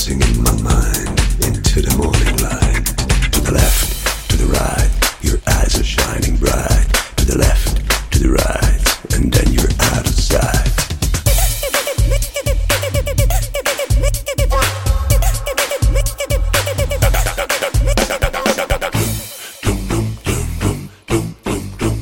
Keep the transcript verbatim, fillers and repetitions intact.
dancing in my mind into the morning light. To the left, to the right, your eyes are shining bright. To the left,